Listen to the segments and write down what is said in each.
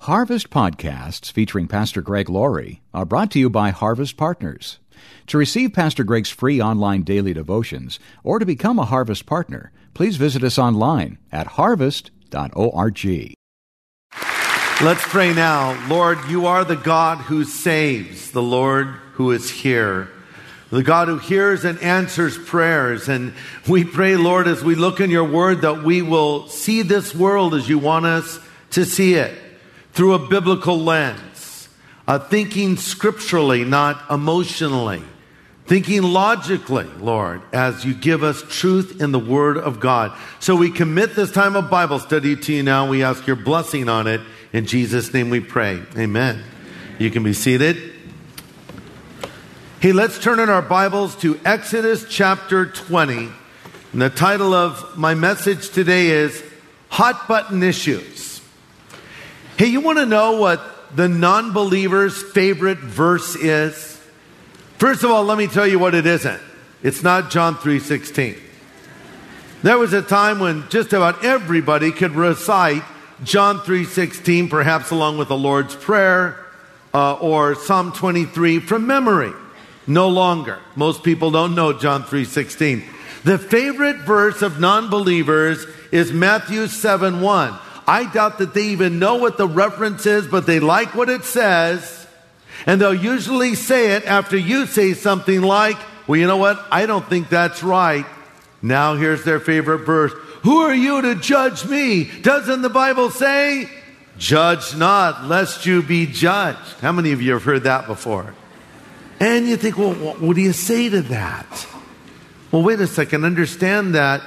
Harvest podcasts featuring Pastor Greg Laurie are brought to you by Harvest Partners. To receive Pastor Greg's free online daily devotions or to become a Harvest partner, please visit us online at harvest.org. Let's pray now. Lord, you are the God who saves, the Lord who is here, the God who hears and answers prayers. And we pray, Lord, as we look in your word, that we will see this world as you want us to see it, through a biblical lens, thinking scripturally, not emotionally, thinking logically, Lord, as you give us truth in the Word of God. So we commit this time of Bible study to you now. We ask your blessing on it. In Jesus' name we pray. Amen. You can be seated. Hey, let's turn in our Bibles to Exodus chapter 20. And the title of my message today is Hot Button Issues. Hey, you want to know what the non-believer's favorite verse is? First of all, let me tell you what it isn't. It's not John 3:16. There was a time when just about everybody could recite John 3:16, perhaps along with the Lord's Prayer or Psalm 23 from memory. No longer. Most people don't know John 3:16. The favorite verse of non-believers is Matthew 7:1. I doubt that they even know what the reference is, but they like what it says. And they'll usually say it after you say something like, well, you know what? I don't think that's right. Now here's their favorite verse. Who are you to judge me? Doesn't the Bible say, judge not, lest you be judged? How many of you have heard that before? And you think, well, what do you say to that? Well, wait a second. Understand that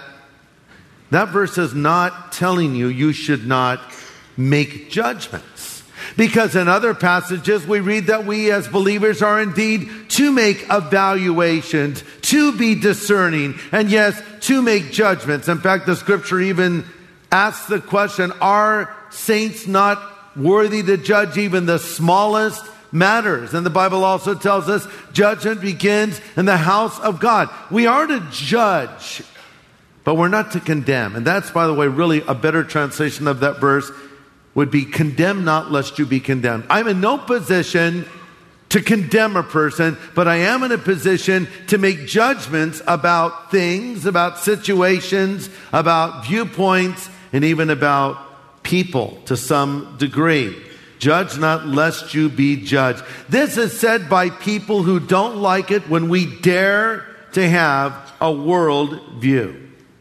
that verse is not telling you should not make judgments. Because in other passages we read that we as believers are indeed to make evaluations, to be discerning, and yes, to make judgments. In fact, the scripture even asks the question, are saints not worthy to judge even the smallest matters? And the Bible also tells us judgment begins in the house of God. We are to judge, but we're not to condemn. And that's, by the way, really a better translation of that verse would be condemn not lest you be condemned. I'm in no position to condemn a person, but I am in a position to make judgments about things, about situations, about viewpoints, and even about people to some degree. Judge not lest you be judged. This is said by people who don't like it when we dare to have a world view.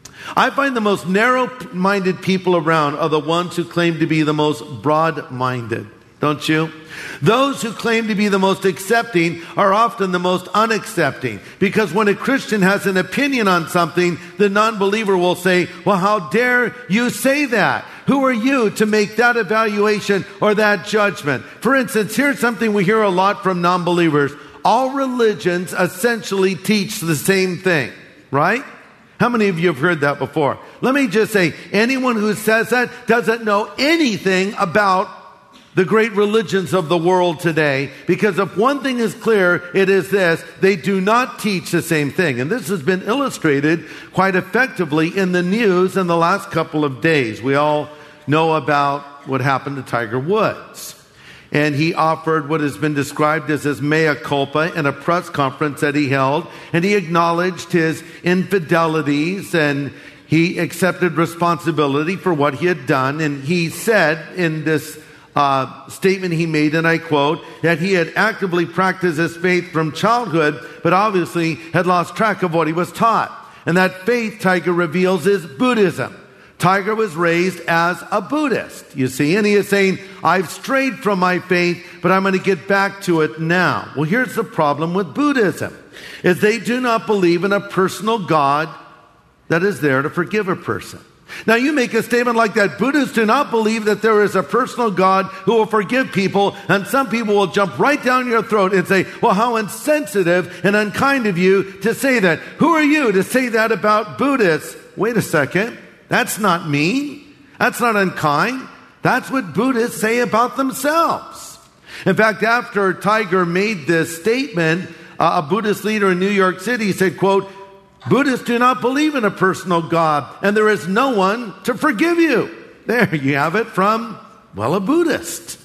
I find the most narrow-minded people around are the ones who claim to be the most broad-minded, don't you? Those who claim to be the most accepting are often the most unaccepting. Because when a Christian has an opinion on something, the non-believer will say, well, how dare you say that? Who are you to make that evaluation or that judgment? For instance, here's something we hear a lot from non-believers. All religions essentially teach the same thing, right? How many of you have heard that before? Let me just say, anyone who says that doesn't know anything about the great religions of the world today, because if one thing is clear, it is this: they do not teach the same thing. And this has been illustrated quite effectively in the news in the last couple of days. We all know about what happened to Tiger Woods. And he offered what has been described as his mea culpa in a press conference that he held. And he acknowledged his infidelities and he accepted responsibility for what he had done. And he said in this statement he made, and I quote, that he had actively practiced his faith from childhood, but obviously had lost track of what he was taught. And that faith, Tiger reveals, is Buddhism. Tiger was raised as a Buddhist, you see, and he is saying, I've strayed from my faith, but I'm going to get back to it now. Well, here's the problem with Buddhism, is they do not believe in a personal God that is there to forgive a person. Now, you make a statement like that. Buddhists do not believe that there is a personal God who will forgive people, and some people will jump right down your throat and say, well, how insensitive and unkind of you to say that. Who are you to say that about Buddhists? Wait a second. That's not mean. That's not unkind. That's what Buddhists say about themselves. In fact, after Tiger made this statement, a Buddhist leader in New York City said, quote, Buddhists do not believe in a personal God, and there is no one to forgive you. There you have it from, well, a Buddhist.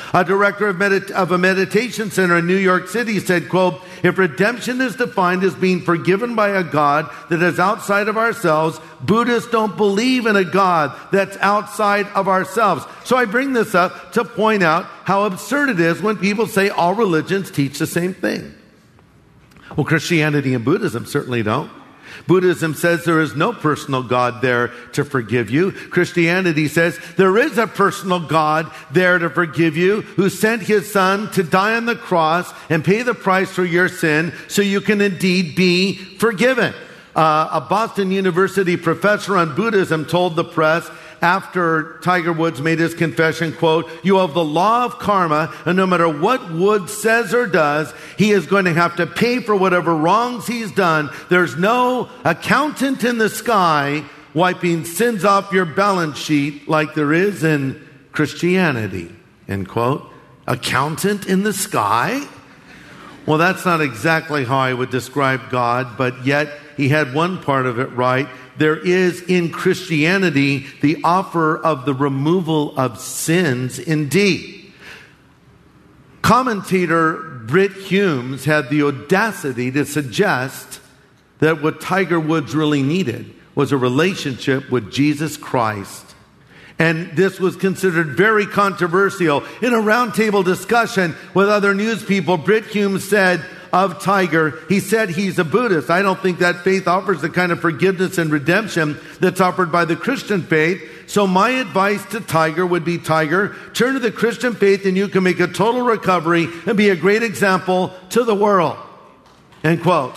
A director of a meditation center in New York City said, quote, if redemption is defined as being forgiven by a God that is outside of ourselves, Buddhists don't believe in a God that's outside of ourselves. So I bring this up to point out how absurd it is when people say all religions teach the same thing. Well, Christianity and Buddhism certainly don't. Buddhism says there is no personal God there to forgive you. Christianity says there is a personal God there to forgive you, who sent his son to die on the cross and pay the price for your sin so you can indeed be forgiven. A Boston University professor on Buddhism told the press after Tiger Woods made his confession, quote, you have the law of karma, and no matter what Woods says or does, he is going to have to pay for whatever wrongs he's done. There's no accountant in the sky wiping sins off your balance sheet like there is in Christianity, end quote. Accountant in the sky? Well, that's not exactly how I would describe God, but yet he had one part of it right. There is in Christianity the offer of the removal of sins indeed. Commentator Britt Humes had the audacity to suggest that what Tiger Woods really needed was a relationship with Jesus Christ. And this was considered very controversial. In a roundtable discussion with other news people, Britt Humes said of Tiger, he said he's a Buddhist. I don't think that faith offers the kind of forgiveness and redemption that's offered by the Christian faith. So my advice to Tiger would be, Tiger, turn to the Christian faith and you can make a total recovery and be a great example to the world. End quote.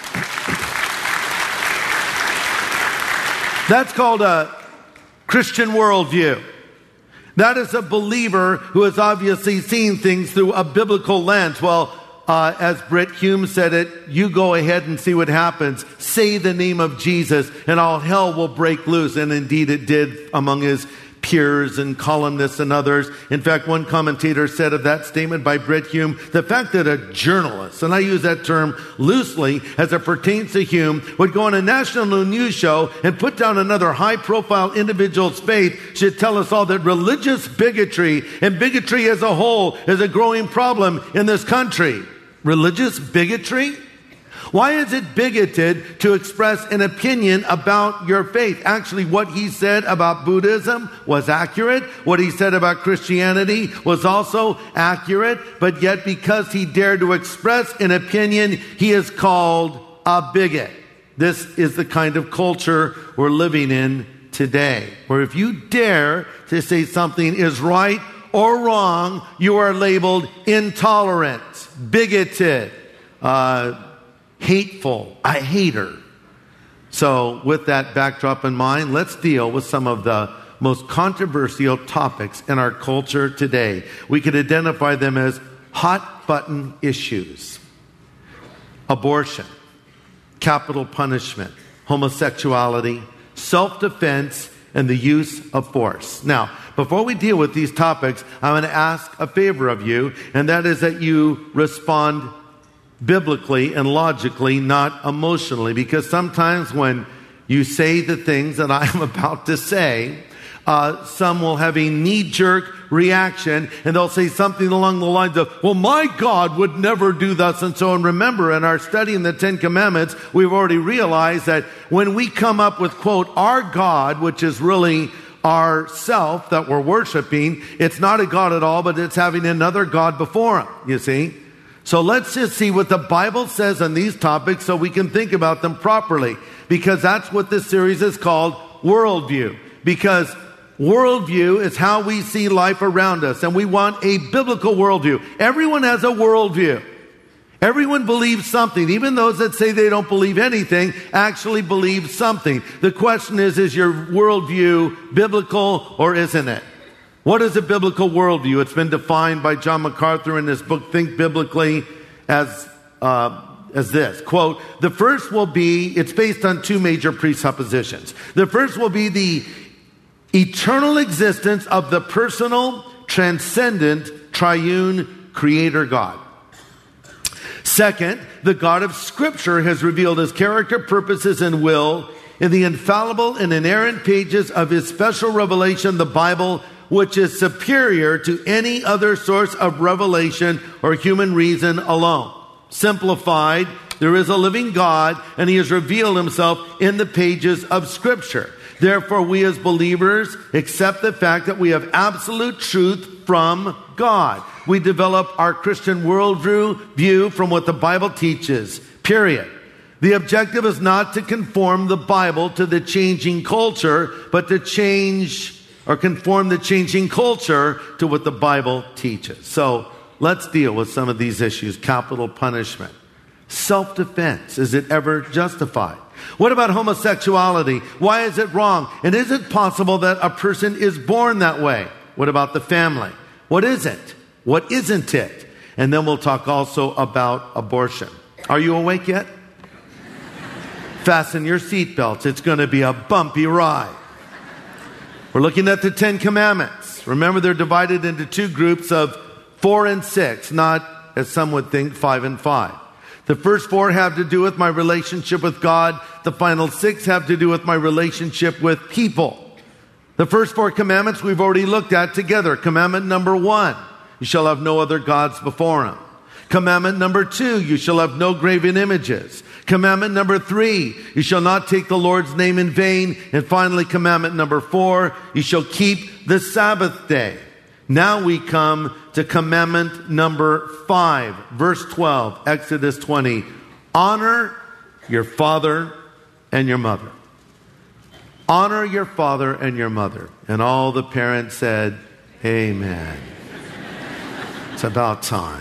That's called a Christian worldview. That is a believer who has obviously seen things through a biblical lens. Well, as Britt Humes said it, you go ahead and see what happens. Say the name of Jesus and all hell will break loose. And indeed it did among his peers and columnists and others. In fact, one commentator said of that statement by Britt Hume, the fact that a journalist, and I use that term loosely as it pertains to Hume, would go on a national news show and put down another high-profile individual's faith should tell us all that religious bigotry and bigotry as a whole is a growing problem in this country. Religious bigotry? Why is it bigoted to express an opinion about your faith? Actually, what he said about Buddhism was accurate. What he said about Christianity was also accurate. But yet, because he dared to express an opinion, he is called a bigot. This is the kind of culture we're living in today, where if you dare to say something is right or wrong, you are labeled intolerant, bigoted, hateful, a hater. So with that backdrop in mind, let's deal with some of the most controversial topics in our culture today. We could identify them as hot button issues: abortion, capital punishment, homosexuality, self-defense, and the use of force. Now, before we deal with these topics, I'm going to ask a favor of you, and that is that you respond biblically and logically, not emotionally, because sometimes when you say the things that I'm about to say, some will have a knee-jerk reaction, and they'll say something along the lines of, well, my God would never do thus and so. And remember, in our study in the Ten Commandments, we've already realized that when we come up with, quote, our God, which is really our self that we're worshiping, it's not a God at all, but it's having another God before him, you see. So let's just see what the Bible says on these topics so we can think about them properly, because that's what this series is called, Worldview. Because worldview is how we see life around us, and we want a biblical worldview. Everyone has a worldview. Everyone believes something. Even those that say they don't believe anything actually believe something. The question is your worldview biblical or isn't it? What is a biblical worldview? It's been defined by John MacArthur in his book, Think Biblically, as this, quote, the first will be, it's based on two major presuppositions. The first will be the eternal existence of the personal, transcendent, triune creator God. Second, the God of Scripture has revealed his character, purposes, and will in the infallible and inerrant pages of his special revelation, the Bible, which is superior to any other source of revelation or human reason alone. Simplified, there is a living God, and he has revealed himself in the pages of Scripture. Therefore, we as believers accept the fact that we have absolute truth from God. We develop our Christian worldview from what the Bible teaches, period. The objective is not to conform the Bible to the changing culture, but to change or conform the changing culture to what the Bible teaches. So let's deal with some of these issues. Capital punishment. Self-defense. Is it ever justified? What about homosexuality? Why is it wrong? And is it possible that a person is born that way? What about the family? What is it? What isn't it? And then we'll talk also about abortion. Are you awake yet? Fasten your seatbelts. It's going to be a bumpy ride. We're looking at the Ten Commandments. Remember, they're divided into two groups of 4 and 6, not, as some would think, 5 and 5. The first 4 have to do with my relationship with God. The final 6 have to do with my relationship with people. The first 4 commandments we've already looked at together. Commandment number 1, you shall have no other gods before him. Commandment number 2, you shall have no graven images. Commandment number 3, you shall not take the Lord's name in vain. And finally, commandment number 4, you shall keep the Sabbath day. Now we come to commandment number 5, verse 12, Exodus 20. Honor your father and your mother. Honor your father and your mother. And all the parents said, amen. It's about time.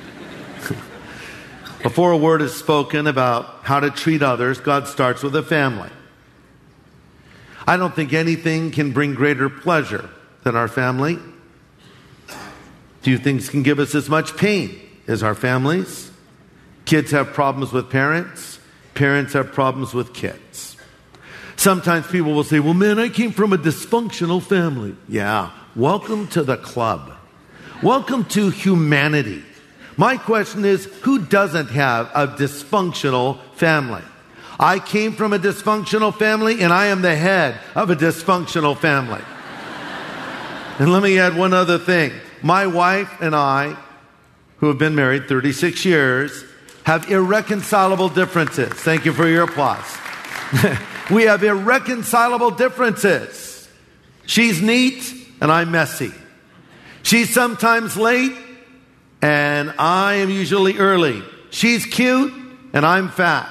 Before a word is spoken about how to treat others, God starts with a family. I don't think anything can bring greater pleasure than our family. Few things can give us as much pain as our families. Kids have problems with parents. Parents have problems with kids. Sometimes people will say, well, man, I came from a dysfunctional family. Yeah, welcome to the club. Welcome to humanity. My question is, who doesn't have a dysfunctional family? I came from a dysfunctional family, and I am the head of a dysfunctional family. And let me add one other thing. My wife and I, who have been married 36 years, have irreconcilable differences. Thank you for your applause. We have irreconcilable differences. She's neat, and I'm messy. She's sometimes late, and I am usually early. She's cute, and I'm fat.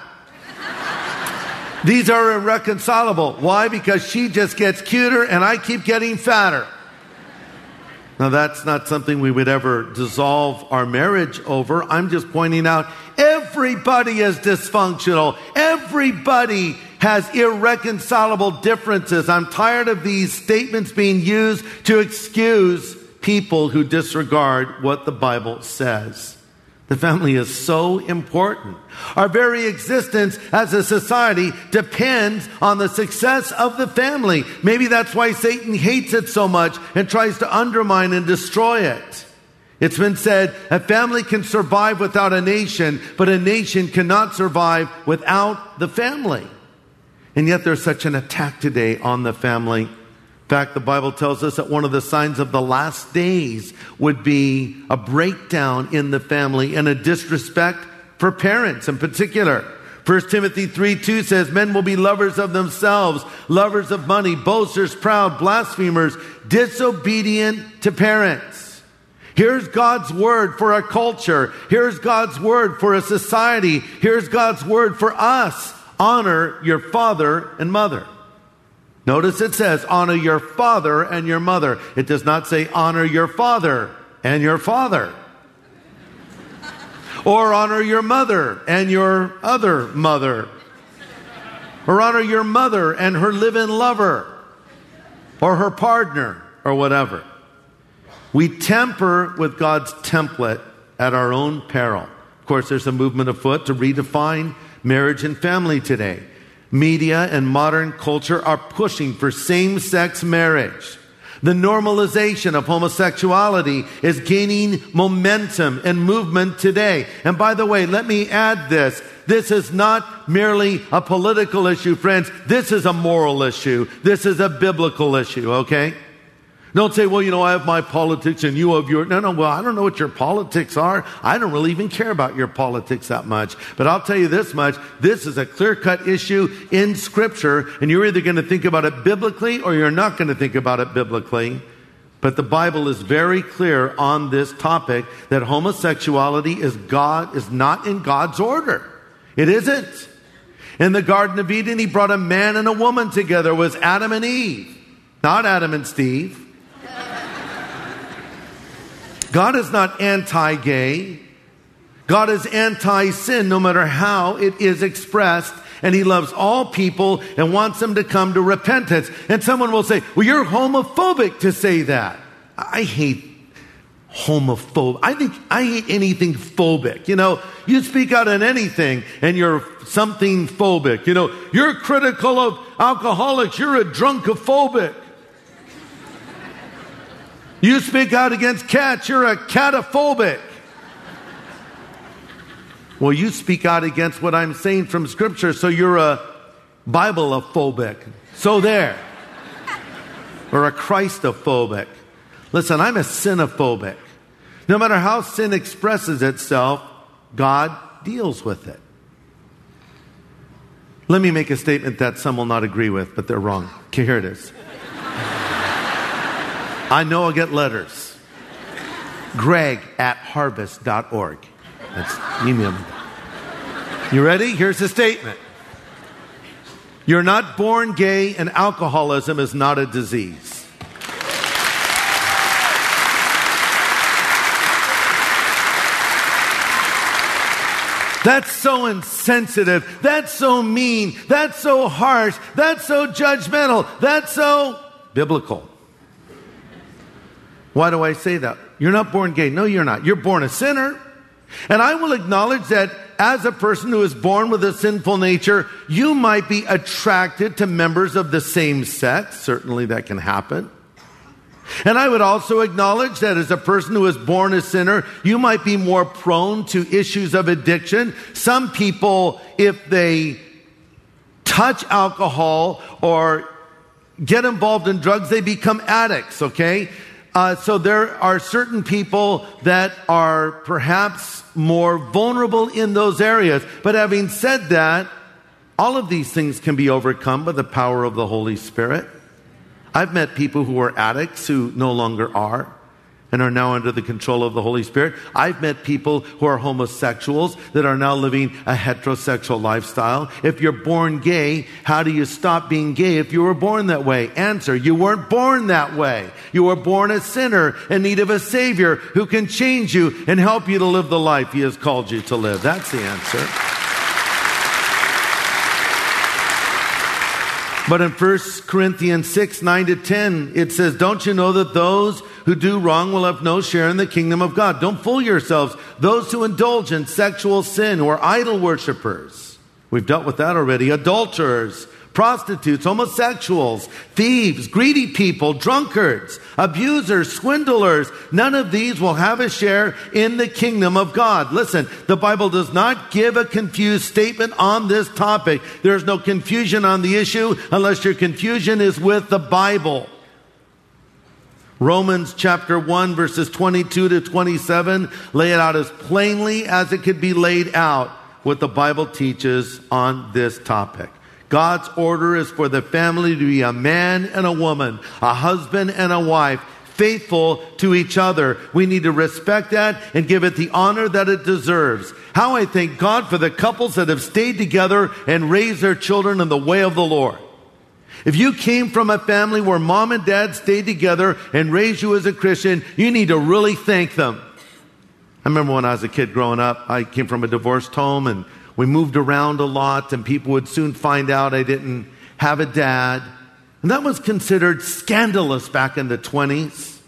These are irreconcilable. Why? Because she just gets cuter, and I keep getting fatter. Now, that's not something we would ever dissolve our marriage over. I'm just pointing out everybody is dysfunctional. Everybody has irreconcilable differences. I'm tired of these statements being used to excuse people who disregard what the Bible says. The family is so important. Our very existence as a society depends on the success of the family. Maybe that's why Satan hates it so much and tries to undermine and destroy it. It's been said, a family can survive without a nation, but a nation cannot survive without the family. And yet there's such an attack today on the family. In fact, the Bible tells us that one of the signs of the last days would be a breakdown in the family and a disrespect for parents in particular. 1 Timothy 3:2 says, men will be lovers of themselves, lovers of money, boasters, proud, blasphemers, disobedient to parents. Here's God's word for a culture. Here's God's word for a society. Here's God's word for us. Honor your father and mother. Notice it says, honor your father and your mother. It does not say, honor your father and your father. Or honor your mother and your other mother. Or honor your mother and her live-in lover. Or her partner, or whatever. We tamper with God's template at our own peril. Of course, there's a movement afoot to redefine marriage and family today. Media and modern culture are pushing for same-sex marriage. The normalization of homosexuality is gaining momentum and movement today. And by the way, let me add this. This is not merely a political issue, friends. This is a moral issue. This is a biblical issue, okay? Don't say, well, I have my politics and you have your... No, well, I don't know what your politics are. I don't really even care about your politics that much. But I'll tell you this much. This is a clear-cut issue in Scripture, and you're either going to think about it biblically or you're not going to think about it biblically. But the Bible is very clear on this topic that homosexuality is not in God's order. It isn't. In the Garden of Eden, He brought a man and a woman together. It was Adam and Eve, not Adam and Steve. God is not anti-gay. God is anti-sin no matter how it is expressed. And He loves all people and wants them to come to repentance. And someone will say, well, you're homophobic to say that. I hate homophobic. I hate anything phobic. You speak out on anything and you're something phobic. You're critical of alcoholics. You're a drunkophobic. You speak out against cats, you're a catophobic. Well, you speak out against what I'm saying from Scripture, so you're a Bibleophobic. So there. Or a Christophobic. Listen, I'm a sinophobic. No matter how sin expresses itself, God deals with it. Let me make a statement that some will not agree with, but they're wrong. Okay, here it is. I know I'll get letters. Greg@harvest.org. That's email me. You ready? Here's the statement. You're not born gay, and alcoholism is not a disease. That's so insensitive. That's so mean. That's so harsh. That's so judgmental. That's so biblical. Why do I say that? You're not born gay. No, you're not. You're born a sinner. And I will acknowledge that as a person who is born with a sinful nature, you might be attracted to members of the same sex. Certainly that can happen. And I would also acknowledge that as a person who is born a sinner, you might be more prone to issues of addiction. Some people, if they touch alcohol or get involved in drugs, they become addicts, okay? So there are certain people that are perhaps more vulnerable in those areas. But having said that, all of these things can be overcome by the power of the Holy Spirit. I've met people who are addicts who no longer are and are now under the control of the Holy Spirit. I've met people who are homosexuals that are now living a heterosexual lifestyle. If you're born gay, how do you stop being gay if you were born that way? Answer, you weren't born that way. You were born a sinner in need of a Savior who can change you and help you to live the life He has called you to live. That's the answer. But in 1 Corinthians 6, 9-10, it says, don't you know that those who do wrong will have no share in the kingdom of God? Don't fool yourselves. Those who indulge in sexual sin or idol worshipers, we've dealt with that already, adulterers, prostitutes, homosexuals, thieves, greedy people, drunkards, abusers, swindlers, none of these will have a share in the kingdom of God. Listen, the Bible does not give a confused statement on this topic. There's no confusion on the issue unless your confusion is with the Bible. Romans chapter 1 verses 22-27 lay it out as plainly as it could be laid out what the Bible teaches on this topic. God's order is for the family to be a man and a woman, a husband and a wife, faithful to each other. We need to respect that and give it the honor that it deserves. How I thank God for the couples that have stayed together and raised their children in the way of the Lord. If you came from a family where mom and dad stayed together and raised you as a Christian, you need to really thank them. I remember when I was a kid growing up, I came from a divorced home and we moved around a lot, and people would soon find out I didn't have a dad. And that was considered scandalous back in the 20s.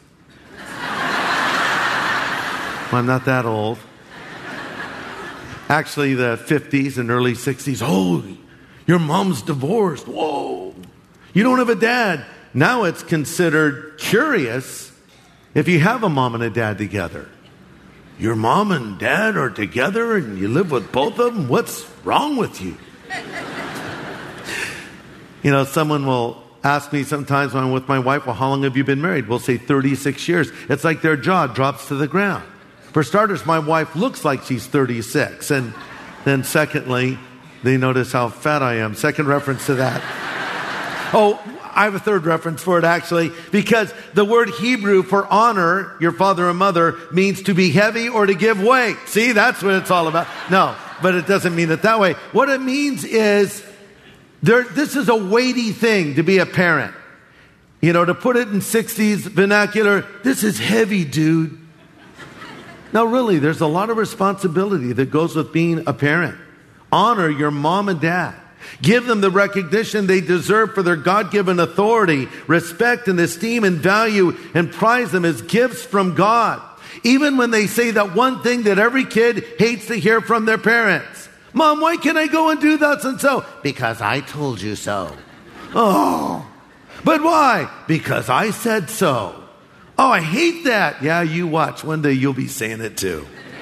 Well, I'm not that old. Actually, the 50s and early 60s. Oh, your mom's divorced. Whoa. You don't have a dad. Now it's considered curious if you have a mom and a dad together. Your mom and dad are together and you live with both of them? What's wrong with you? Someone will ask me sometimes when I'm with my wife, well, how long have you been married? We'll say 36 years. It's like their jaw drops to the ground. For starters, my wife looks like she's 36. And then secondly, they notice how fat I am. Second reference to that. Oh, I have a third reference for it actually, because the word Hebrew for honor your father and mother means to be heavy or to give weight. See, that's what it's all about. No, but it doesn't mean it that way. What it means is this is a weighty thing to be a parent. You know, to put it in 60s vernacular, this is heavy, dude. Now, really, there's a lot of responsibility that goes with being a parent. Honor your mom and dad. Give them the recognition they deserve for their God-given authority, respect and esteem and value, and prize them as gifts from God. Even when they say that one thing that every kid hates to hear from their parents. Mom, why can't I go and do that and so? Because I told you so. Oh, but why? Because I said so. Oh, I hate that. Yeah, you watch. One day you'll be saying it too.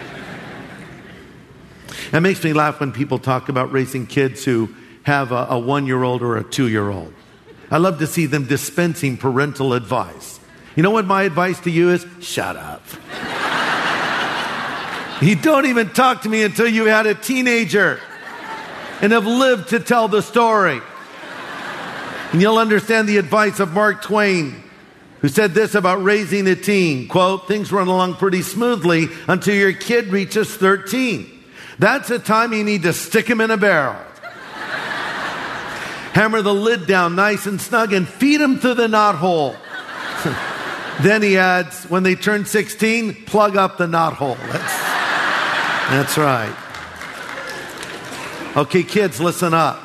It makes me laugh when people talk about raising kids who have a 1-year-old or a 2-year-old. I love to see them dispensing parental advice. You know what my advice to you is? Shut up. You don't even talk to me until you had a teenager and have lived to tell the story. And you'll understand the advice of Mark Twain, who said this about raising a teen. Quote, things run along pretty smoothly until your kid reaches 13. That's the time you need to stick him in a barrel. Hammer the lid down nice and snug and feed him through the knothole. Then he adds, when they turn 16, plug up the knothole. That's right. Okay, kids, listen up.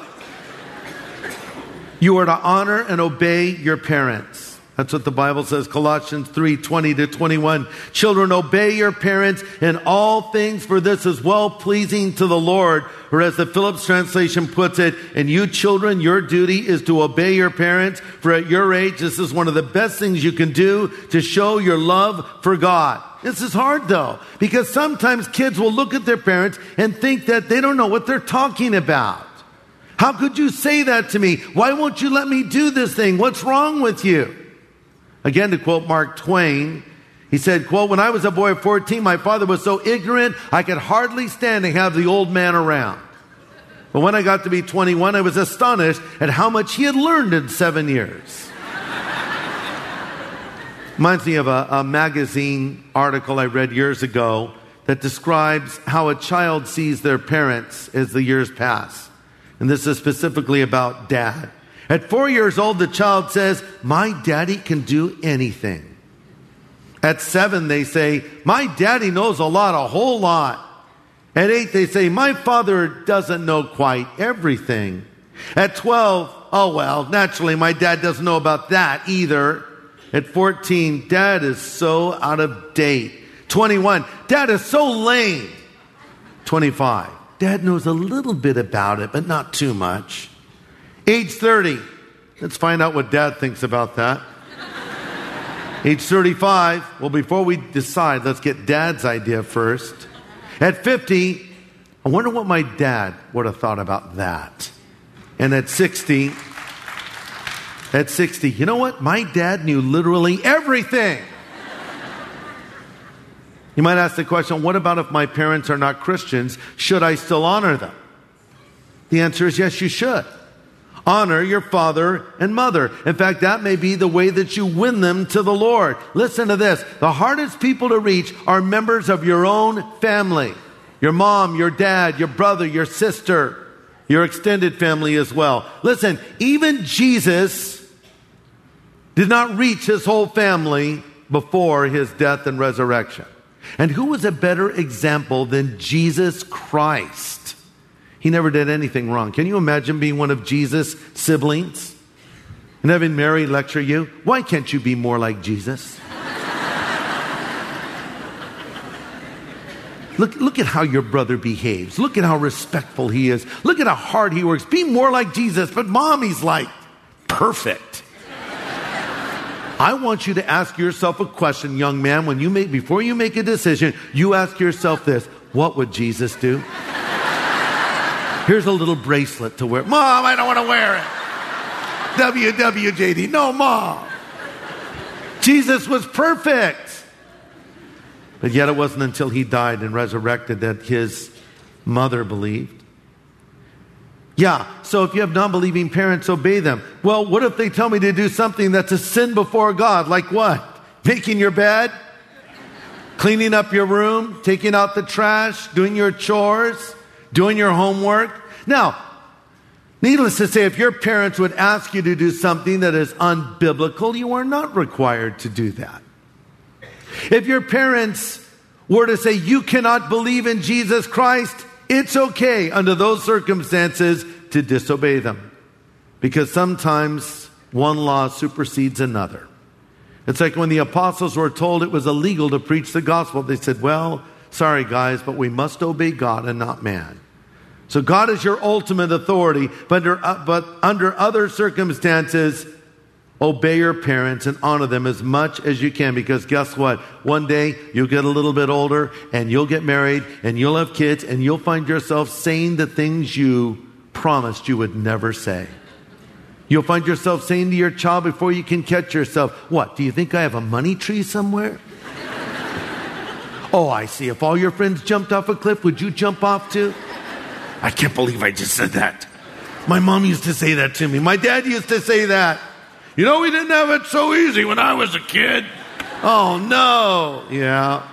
You are to honor and obey your parents. That's what the Bible says, Colossians 3:20-21. Children, obey your parents in all things, for this is well-pleasing to the Lord. Or as the Phillips translation puts it, and you children, your duty is to obey your parents, for at your age, this is one of the best things you can do to show your love for God. This is hard though, because sometimes kids will look at their parents and think that they don't know what they're talking about. How could you say that to me? Why won't you let me do this thing? What's wrong with you? Again, to quote Mark Twain, he said, quote, when I was a boy of 14, my father was so ignorant, I could hardly stand to have the old man around. But when I got to be 21, I was astonished at how much he had learned in 7 years. Reminds me of a magazine article I read years ago that describes how a child sees their parents as the years pass. And this is specifically about dad. At 4 years old, the child says, my daddy can do anything. At 7, they say, my daddy knows a whole lot. At 8, they say, my father doesn't know quite everything. At 12, oh well, naturally, my dad doesn't know about that either. At 14, dad is so out of date. 21, dad is so lame. 25, dad knows a little bit about it, but not too much. Age 30, let's find out what dad thinks about that. Age 35, well, before we decide, let's get dad's idea first. At 50, I wonder what my dad would have thought about that. And at 60, you know what? My dad knew literally everything. You might ask the question, what about if my parents are not Christians? Should I still honor them? The answer is yes, you should. Honor your father and mother. In fact, that may be the way that you win them to the Lord. Listen to this. The hardest people to reach are members of your own family. Your mom, your dad, your brother, your sister, your extended family as well. Listen, even Jesus did not reach his whole family before his death and resurrection. And who was a better example than Jesus Christ? He never did anything wrong. Can you imagine being one of Jesus' siblings and having Mary lecture you? Why can't you be more like Jesus? Look at how your brother behaves. Look at how respectful he is. Look at how hard he works. Be more like Jesus. But mommy's like perfect. I want you to ask yourself a question, young man. Before you make a decision, you ask yourself this: what would Jesus do? Here's a little bracelet to wear. Mom, I don't want to wear it. WWJD. No, Mom. Jesus was perfect. But yet it wasn't until he died and resurrected that his mother believed. Yeah, so if you have non-believing parents, obey them. Well, what if they tell me to do something that's a sin before God? Like what? Making your bed? Cleaning up your room? Taking out the trash? Doing your chores? Doing your homework? Now, needless to say, if your parents would ask you to do something that is unbiblical, you are not required to do that. If your parents were to say you cannot believe in Jesus Christ, it's okay under those circumstances to disobey them. Because sometimes one law supersedes another. It's like when the apostles were told it was illegal to preach the gospel. They said, well, sorry guys, but we must obey God and not man. So God is your ultimate authority, but under other circumstances, obey your parents and honor them as much as you can, because guess what? One day you'll get a little bit older and you'll get married and you'll have kids and you'll find yourself saying the things you promised you would never say. You'll find yourself saying to your child before you can catch yourself, what, do you think I have a money tree somewhere? Oh, I see. If all your friends jumped off a cliff, would you jump off too? I can't believe I just said that. My mom used to say that to me. My dad used to say that. You know, we didn't have it so easy when I was a kid. Oh, no. Yeah.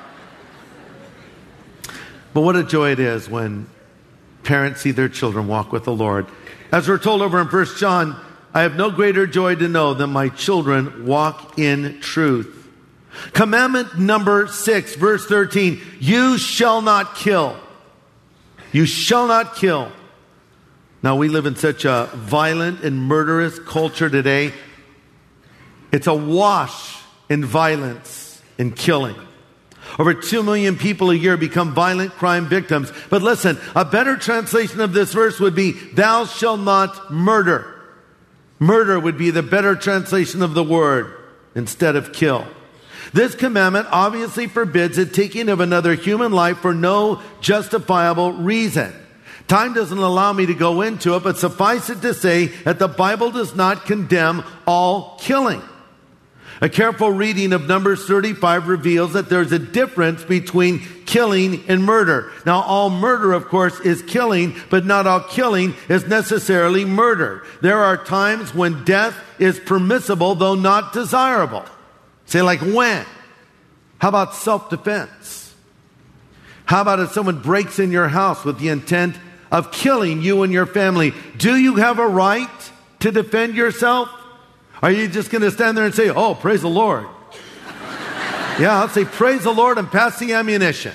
But what a joy it is when parents see their children walk with the Lord. As we're told over in 1 John, I have no greater joy to know than my children walk in truth. Commandment number 6, verse 13, you shall not kill. You shall not kill. Now, we live in such a violent and murderous culture today. It's awash in violence and killing. Over 2 million people a year become violent crime victims. But listen, a better translation of this verse would be, thou shalt not murder. Murder would be the better translation of the word instead of kill. This commandment obviously forbids the taking of another human life for no justifiable reason. Time doesn't allow me to go into it, but suffice it to say that the Bible does not condemn all killing. A careful reading of Numbers 35 reveals that there's a difference between killing and murder. Now, all murder, of course, is killing, but not all killing is necessarily murder. There are times when death is permissible, though not desirable. Say, like when? How about self-defense? How about if someone breaks in your house with the intent of killing you and your family? Do you have a right to defend yourself? Are you just going to stand there and say, oh, praise the Lord? Yeah, I'll say, praise the Lord and pass the ammunition.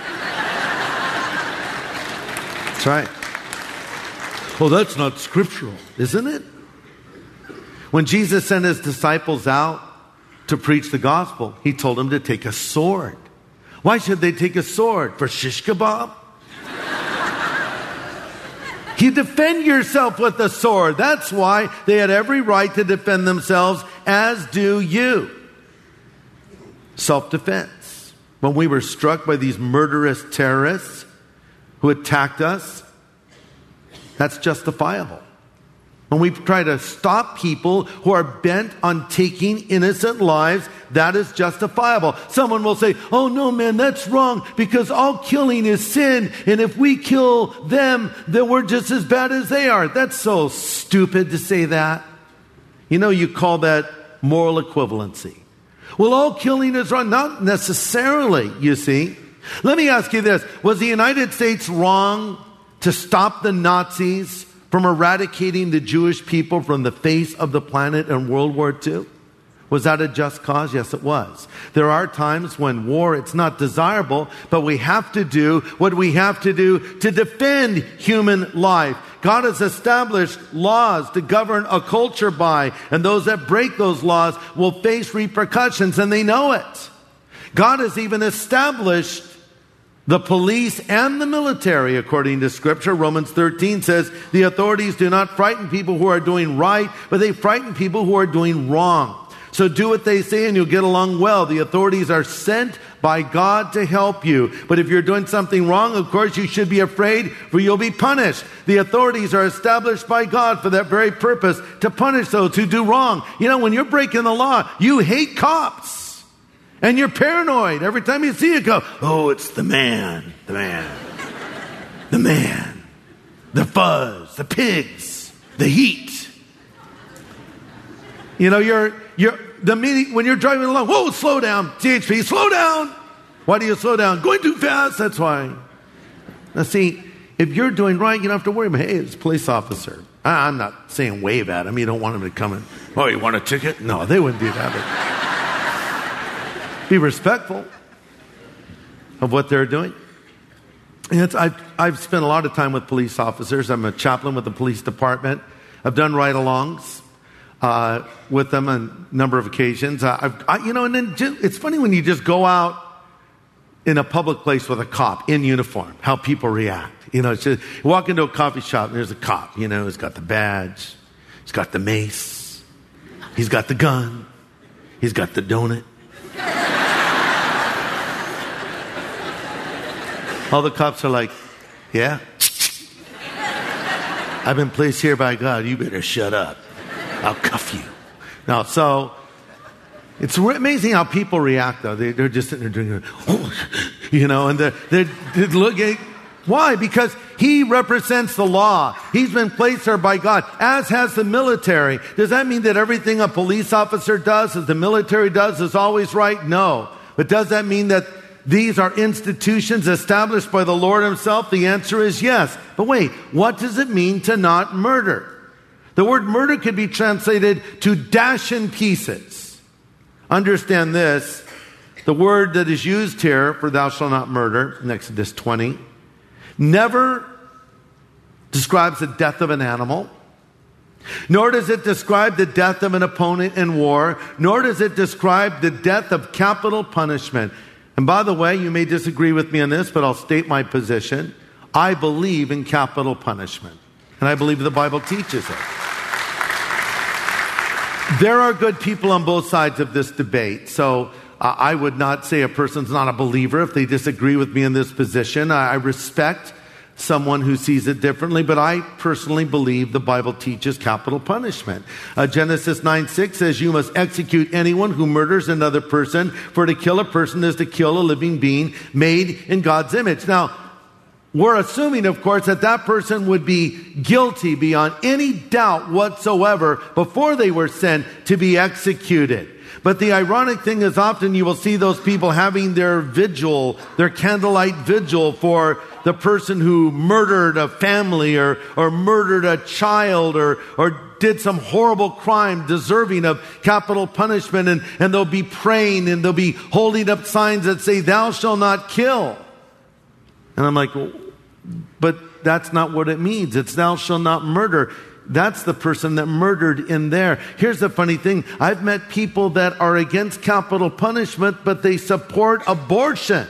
That's right. Well, that's not scriptural, isn't it? When Jesus sent his disciples out to preach the gospel, he told them to take a sword. Why should they take a sword? For shish kebab? You defend yourself with a sword. That's why they had every right to defend themselves, as do you. Self-defense. When we were struck by these murderous terrorists who attacked us, that's justifiable. When we try to stop people who are bent on taking innocent lives, that is justifiable. Someone will say, oh no man, that's wrong because all killing is sin. And if we kill them, then we're just as bad as they are. That's so stupid to say that. You know, you call that moral equivalency. Well, all killing is wrong. Not necessarily, you see. Let me ask you this. Was the United States wrong to stop the Nazis from eradicating the Jewish people from the face of the planet in World War II? Was that a just cause? Yes, it was. There are times when war, it's not desirable, but we have to do what we have to do to defend human life. God has established laws to govern a culture by, and those that break those laws will face repercussions, and they know it. God has even established the police and the military, according to Scripture. Romans 13 says, the authorities do not frighten people who are doing right, but they frighten people who are doing wrong. So do what they say and you'll get along well. The authorities are sent by God to help you. But if you're doing something wrong, of course, you should be afraid, for you'll be punished. The authorities are established by God for that very purpose, to punish those who do wrong. You know, when you're breaking the law, you hate cops. And you're paranoid. Every time you see it, go, oh, it's the man, the fuzz, the pigs, the heat. You know, when you're driving along, whoa, slow down, THP, slow down. Why do you slow down? Going too fast, that's why. Now see, if you're doing right, you don't have to worry about, hey, it's a police officer. I'm not saying wave at him. You don't want him to come in. Oh, you want a ticket? No, they wouldn't do that. Be respectful of what they're doing. And I've spent a lot of time with police officers. I'm a chaplain with the police department. I've done ride-alongs with them on a number of occasions. And then it's funny when you just go out in a public place with a cop in uniform, how people react. You know, it's just, you walk into a coffee shop and there's a cop, you know, he's got the badge, he's got the mace, he's got the gun, he's got the donut. All the cops are like, yeah? I've been placed here by God. You better shut up. I'll cuff you. Now, so it's amazing how people react, though. They're just sitting there doing, you know, and they're looking. Why? Because he represents the law. He's been placed there by God, as has the military. Does that mean that everything a police officer does, as the military does, is always right? No. But does that mean that these are institutions established by the Lord himself? The answer is yes. But wait, what does it mean to not murder? The word murder could be translated to dash in pieces. Understand this. The word that is used here for thou shalt not murder, in Exodus 20, never describes the death of an animal, nor does it describe the death of an opponent in war, nor does it describe the death of capital punishment. And by the way, you may disagree with me on this, but I'll state my position. I believe in capital punishment. And I believe the Bible teaches it. There are good people on both sides of this debate. So I would not say a person's not a believer if they disagree with me in this position. I respect someone who sees it differently, but I personally believe the Bible teaches capital punishment. Genesis 9:6 says, you must execute anyone who murders another person, for to kill a person is to kill a living being made in God's image. Now, we're assuming, of course, that that person would be guilty beyond any doubt whatsoever before they were sent to be executed. But the ironic thing is often you will see those people having their vigil, their candlelight vigil for the person who murdered a family or murdered a child or did some horrible crime deserving of capital punishment. And they'll be praying and they'll be holding up signs that say, thou shalt not kill. And I'm like, well, but that's not what it means. It's thou shalt not murder. That's the person that murdered in there. Here's the funny thing. I've met people that are against capital punishment, but they support abortion.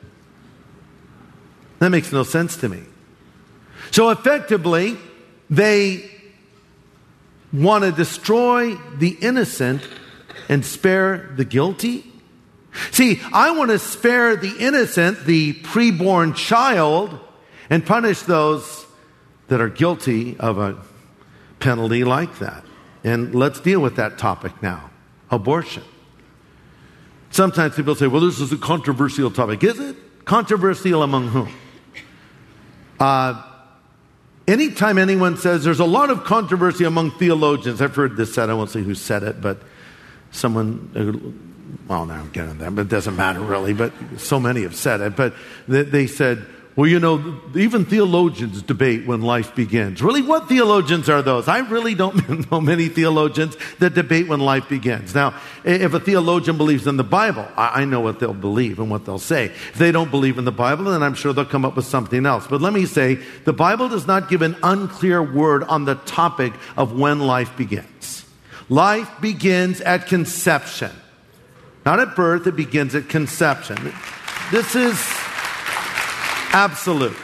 That makes no sense to me. So effectively, they want to destroy the innocent and spare the guilty. See, I want to spare the innocent, the preborn child, and punish those that are guilty of a penalty like that. And let's deal with that topic now. Abortion. Sometimes people say, well, this is a controversial topic. Is it? Controversial among whom? Anytime anyone says there's a lot of controversy among theologians, I've heard this said, I won't say who said it, but someone, well, now I'm getting that, but it doesn't matter really, but so many have said it, but they said, well, you know, even theologians debate when life begins. Really, what theologians are those? I really don't know many theologians that debate when life begins. Now, if a theologian believes in the Bible, I know what they'll believe and what they'll say. If they don't believe in the Bible, then I'm sure they'll come up with something else. But let me say, the Bible does not give an unclear word on the topic of when life begins. Life begins at conception. Not at birth, it begins at conception. This is absolute.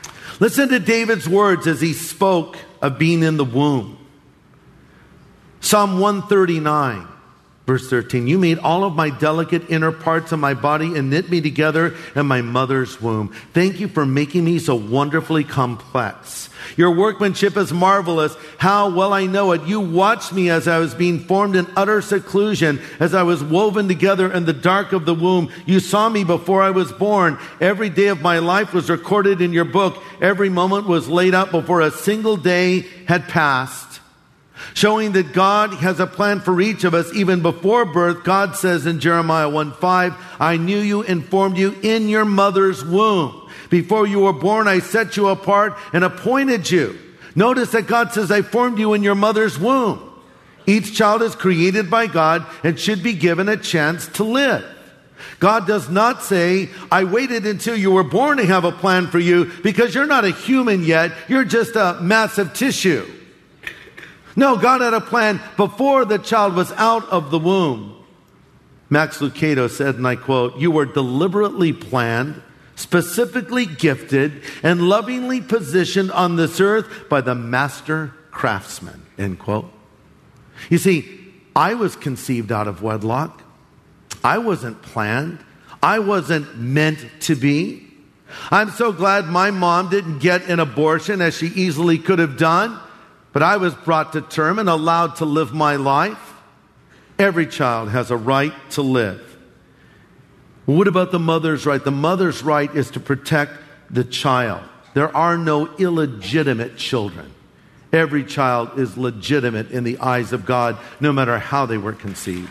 Listen to David's words as he spoke of being in the womb. Psalm 139, verse 13. You made all of my delicate inner parts of my body and knit me together in my mother's womb. Thank you for making me so wonderfully complex. Your workmanship is marvelous. How well I know it. You watched me as I was being formed in utter seclusion, as I was woven together in the dark of the womb. You saw me before I was born. Every day of my life was recorded in your book. Every moment was laid out before a single day had passed. Showing that God has a plan for each of us even before birth. God says in Jeremiah 1:5, I knew you and formed you in your mother's womb. Before you were born, I set you apart and appointed you. Notice that God says, I formed you in your mother's womb. Each child is created by God and should be given a chance to live. God does not say, I waited until you were born to have a plan for you because you're not a human yet. You're just a massive tissue. No, God had a plan before the child was out of the womb. Max Lucado said, and I quote, you were deliberately planned, specifically gifted, and lovingly positioned on this earth by the master craftsman, end quote. You see, I was conceived out of wedlock. I wasn't planned. I wasn't meant to be. I'm so glad my mom didn't get an abortion as she easily could have done. But I was brought to term and allowed to live my life. Every child has a right to live. What about the mother's right? The mother's right is to protect the child. There are no illegitimate children. Every child is legitimate in the eyes of God, no matter how they were conceived.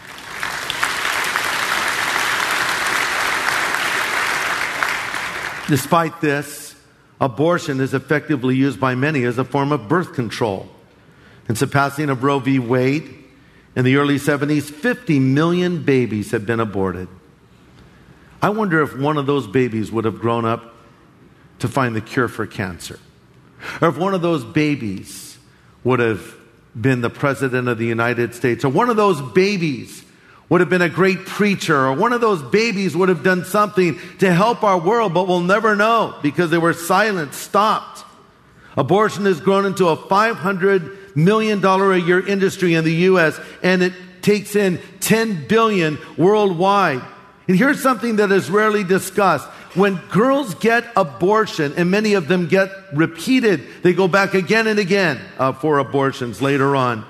Despite this, abortion is effectively used by many as a form of birth control. Since the passing of Roe v. Wade in the early 70s, 50 million babies have been aborted. I wonder if one of those babies would have grown up to find the cure for cancer. Or if one of those babies would have been the President of the United States. Or one of those babies would have been a great preacher, or one of those babies would have done something to help our world, but we'll never know because they were silent, stopped. Abortion has grown into a $500 million a year industry in the U.S., and it takes in $10 billion worldwide. And here's something that is rarely discussed. When girls get abortion, and many of them get repeated, they go back again and again for abortions later on.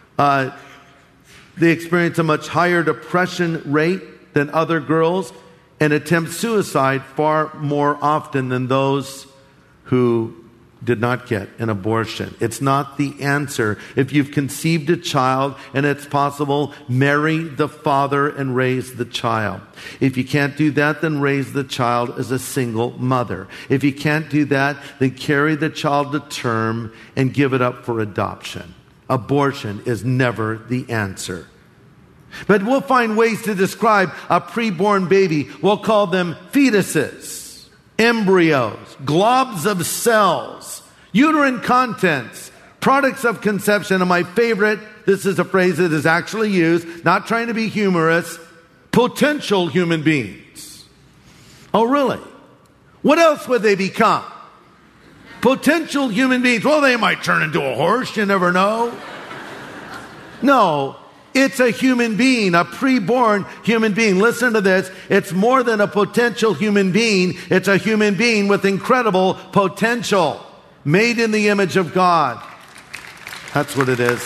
They experience a much higher depression rate than other girls and attempt suicide far more often than those who did not get an abortion. It's not the answer. If you've conceived a child and it's possible, marry the father and raise the child. If you can't do that, then raise the child as a single mother. If you can't do that, then carry the child to term and give it up for adoption. Abortion is never the answer. But we'll find ways to describe a preborn baby. We'll call them fetuses, embryos, globs of cells, uterine contents, products of conception, and my favorite, this is a phrase that is actually used, not trying to be humorous, potential human beings. Oh, really? What else would they become? Potential human beings. Well, they might turn into a horse, you never know. No, it's a human being, a preborn human being. Listen to this. It's more than a potential human being. It's a human being with incredible potential, made in the image of God. That's what it is.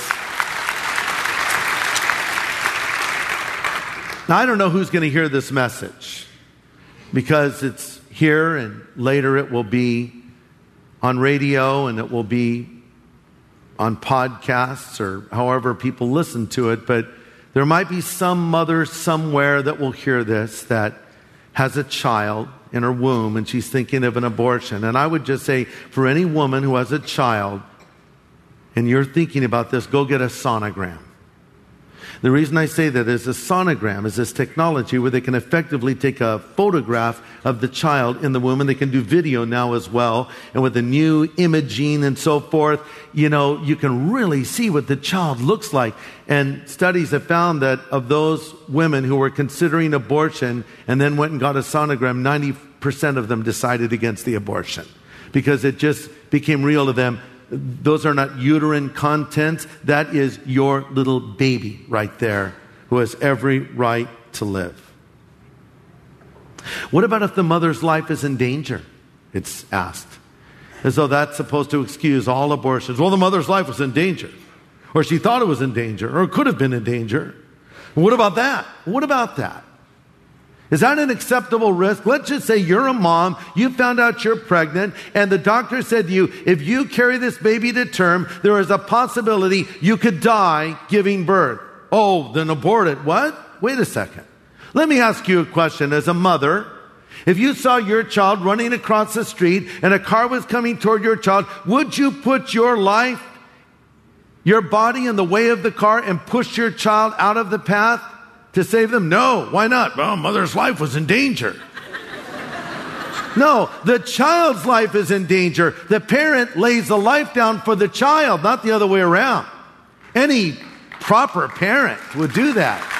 Now, I don't know who's going to hear this message, because it's here and later it will be on radio and it will be on podcasts or however people listen to it. But there might be some mother somewhere that will hear this that has a child in her womb and she's thinking of an abortion. And I would just say, for any woman who has a child and you're thinking about this, go get a sonogram. The reason I say that is a sonogram is this technology where they can effectively take a photograph of the child in the womb, and they can do video now as well. And with the new imaging and so forth, you know, you can really see what the child looks like. And studies have found that of those women who were considering abortion and then went and got a sonogram, 90% of them decided against the abortion because it just became real to them. those are not uterine contents. That is your little baby right there who has every right to live. What about if the mother's life is in danger? It's asked. As though that's supposed to excuse all abortions. Well, the mother's life was in danger. Or she thought it was in danger. Or it could have been in danger. What about that? What about that? Is that an acceptable risk? Let's just say you're a mom, you found out you're pregnant, and the doctor said to you, if you carry this baby to term, there is a possibility you could die giving birth. Oh, then abort it. What? Wait a second. Let me ask you a question. As a mother, if you saw your child running across the street and a car was coming toward your child, would you put your life, your body in the way of the car and push your child out of the path to save them? No. Why not? Well, mother's life was in danger. No, the child's life is in danger. The parent lays the life down for the child, not the other way around. Any proper parent would do that.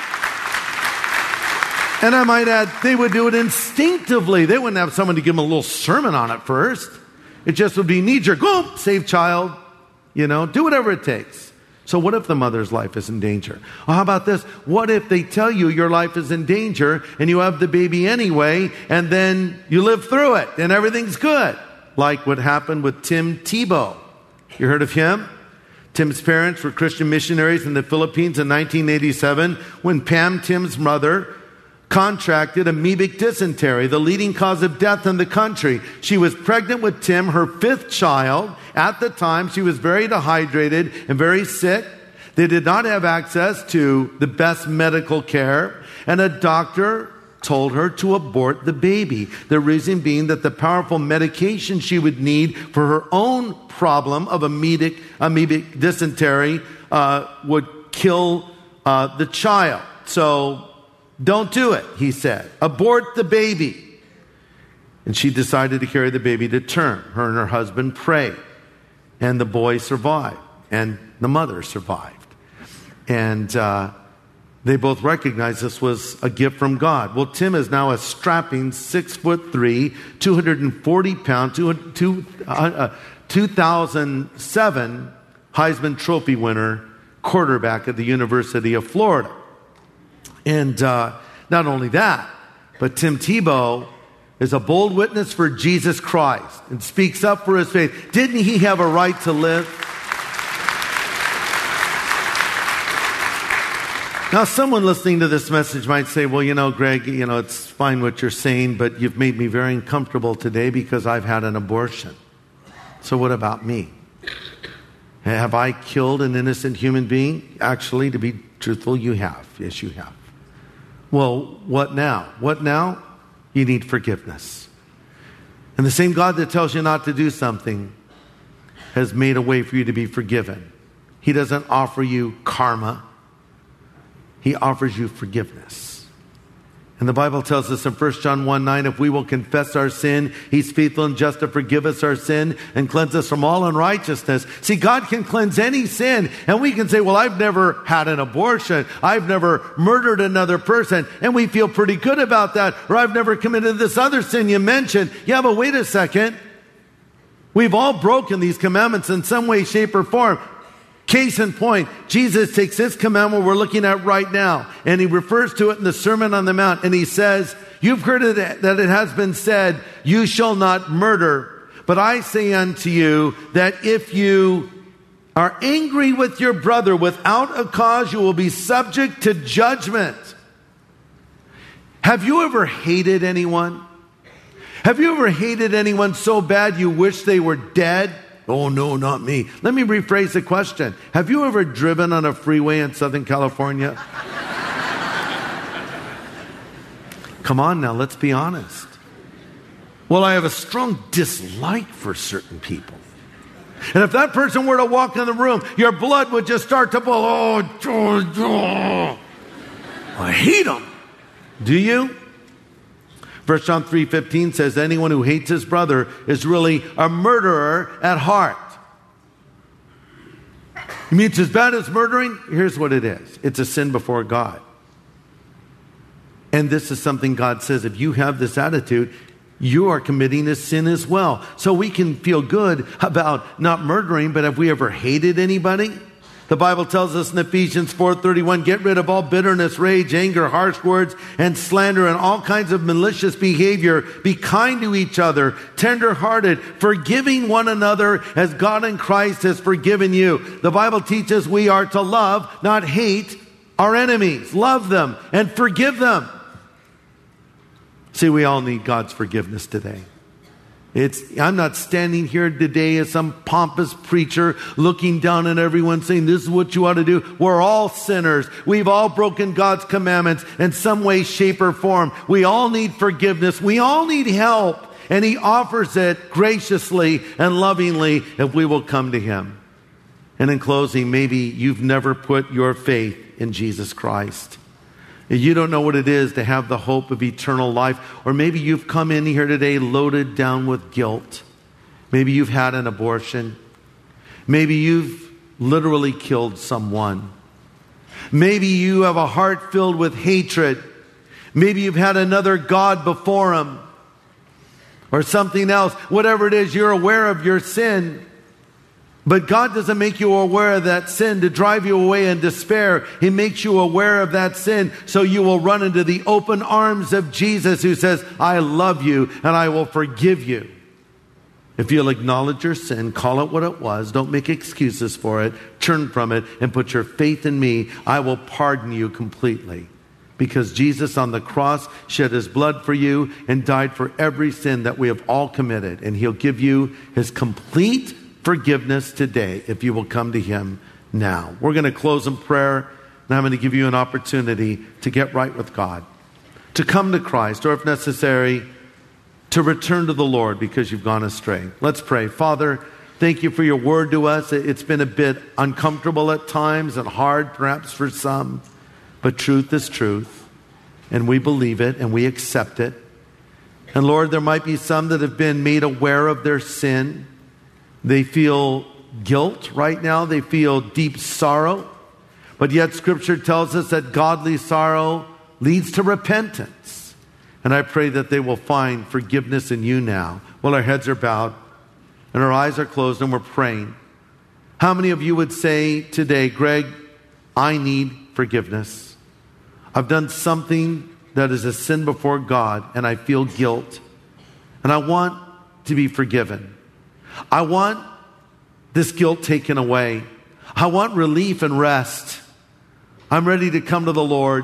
And I might add, they would do it instinctively. They wouldn't have someone to give them a little sermon on it first. It just would be knee-jerk, go, save child, do whatever it takes. So what if the mother's life is in danger? Well, how about this? What if they tell you your life is in danger and you have the baby anyway, and then you live through it and everything's good? Like what happened with Tim Tebow. You heard of him? Tim's parents were Christian missionaries in the Philippines in 1987 when Pam, Tim's mother, contracted amoebic dysentery, the leading cause of death in the country. She was pregnant with Tim, her 5th child. At the time, she was very dehydrated and very sick. They did not have access to the best medical care, and a doctor told her to abort the baby. The reason being that the powerful medication she would need for her own problem of amoebic dysentery would kill the child. So don't do it, he said. Abort the baby. And she decided to carry the baby to term. Her and her husband prayed. And the boy survived. And the mother survived. And they both recognized this was a gift from God. Well, Tim is now a strapping 6'3", 240 pound, 2007 Heisman Trophy winner, quarterback at the University of Florida. And not only that, but Tim Tebow is a bold witness for Jesus Christ and speaks up for his faith. Didn't he have a right to live? Now, someone listening to this message might say, well, Greg, it's fine what you're saying, but you've made me very uncomfortable today because I've had an abortion. So what about me? Have I killed an innocent human being? Actually, to be truthful, you have. Yes, you have. Well, what now? What now? You need forgiveness. And the same God that tells you not to do something has made a way for you to be forgiven. He doesn't offer you karma. He offers you forgiveness. And the Bible tells us in 1 John 1:9, if we will confess our sin, He's faithful and just to forgive us our sin and cleanse us from all unrighteousness. See, God can cleanse any sin. And we can say, well, I've never had an abortion. I've never murdered another person. And we feel pretty good about that. Or I've never committed this other sin you mentioned. Yeah, but wait a second. We've all broken these commandments in some way, shape, or form. Case in point, Jesus takes this commandment we're looking at right now, and He refers to it in the Sermon on the Mount, and He says, you've heard that it has been said, you shall not murder. But I say unto you that if you are angry with your brother without a cause, you will be subject to judgment. Have you ever hated anyone? Have you ever hated anyone so bad you wish they were dead? Oh, no, not me. Let me rephrase the question. Have you ever driven on a freeway in Southern California? Come on now, let's be honest. Well, I have a strong dislike for certain people. And if that person were to walk in the room, your blood would just start to boil. Oh, I hate them. Do you? 1 John 3:15 says, anyone who hates his brother is really a murderer at heart. You mean it's as bad as murdering? Here's what it is. It's a sin before God. And this is something God says, if you have this attitude, you are committing a sin as well. So we can feel good about not murdering, but have we ever hated anybody? The Bible tells us in Ephesians 4:31, get rid of all bitterness, rage, anger, harsh words, and slander, and all kinds of malicious behavior. Be kind to each other, tender-hearted, forgiving one another as God in Christ has forgiven you. The Bible teaches we are to love, not hate, our enemies. Love them and forgive them. See, we all need God's forgiveness today. I'm not standing here today as some pompous preacher looking down at everyone saying, this is what you ought to do. We're all sinners. We've all broken God's commandments in some way, shape, or form. We all need forgiveness. We all need help. And He offers it graciously and lovingly if we will come to Him. And in closing, maybe you've never put your faith in Jesus Christ. You don't know what it is to have the hope of eternal life. Or maybe you've come in here today loaded down with guilt. Maybe you've had an abortion. Maybe you've literally killed someone. Maybe you have a heart filled with hatred. Maybe you've had another god before Him. Or something else. Whatever it is, you're aware of your sin. But God doesn't make you aware of that sin to drive you away in despair. He makes you aware of that sin so you will run into the open arms of Jesus, who says, I love you and I will forgive you. If you'll acknowledge your sin, call it what it was, don't make excuses for it, turn from it and put your faith in me, I will pardon you completely. Because Jesus on the cross shed His blood for you and died for every sin that we have all committed. And He'll give you His complete forgiveness today if you will come to Him now. We're going to close in prayer, and I'm going to give you an opportunity to get right with God, to come to Christ, or if necessary, to return to the Lord because you've gone astray. Let's pray. Father, thank you for your word to us. It's been a bit uncomfortable at times and hard perhaps for some, but truth is truth, and we believe it and we accept it. And Lord, there might be some that have been made aware of their sin. They feel guilt right now. They feel deep sorrow. But yet Scripture tells us that godly sorrow leads to repentance. And I pray that they will find forgiveness in you now. While our heads are bowed and our eyes are closed and we're praying. How many of you would say today, Greg, I need forgiveness. I've done something that is a sin before God and I feel guilt. And I want to be forgiven. I want this guilt taken away. I want relief and rest. I'm ready to come to the Lord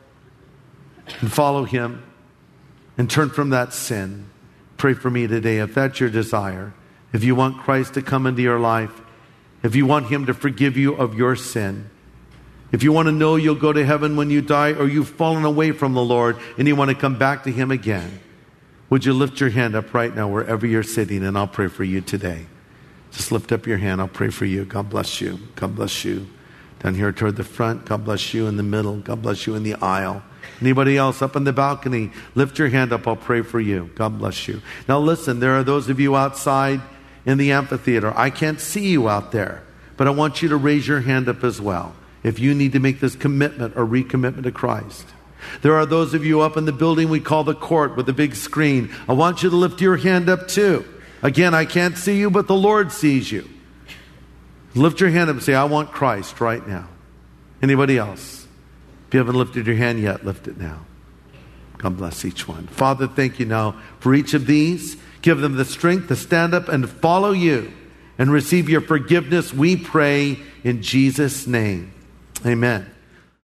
and follow Him and turn from that sin. Pray for me today if that's your desire. If you want Christ to come into your life. If you want Him to forgive you of your sin. If you want to know you'll go to heaven when you die, or you've fallen away from the Lord and you want to come back to Him again. Would you lift your hand up right now wherever you're sitting, and I'll pray for you today. Just lift up your hand. I'll pray for you. God bless you. God bless you. Down here toward the front. God bless you in the middle. God bless you in the aisle. Anybody else up in the balcony? Lift your hand up. I'll pray for you. God bless you. Now listen, there are those of you outside in the amphitheater. I can't see you out there, but I want you to raise your hand up as well if you need to make this commitment or recommitment to Christ. There are those of you up in the building we call the court with the big screen. I want you to lift your hand up too. Again, I can't see you, but the Lord sees you. Lift your hand up and say, I want Christ right now. Anybody else? If you haven't lifted your hand yet, lift it now. God bless each one. Father, thank you now for each of these. Give them the strength to stand up and follow you and receive your forgiveness. We pray in Jesus' name. Amen.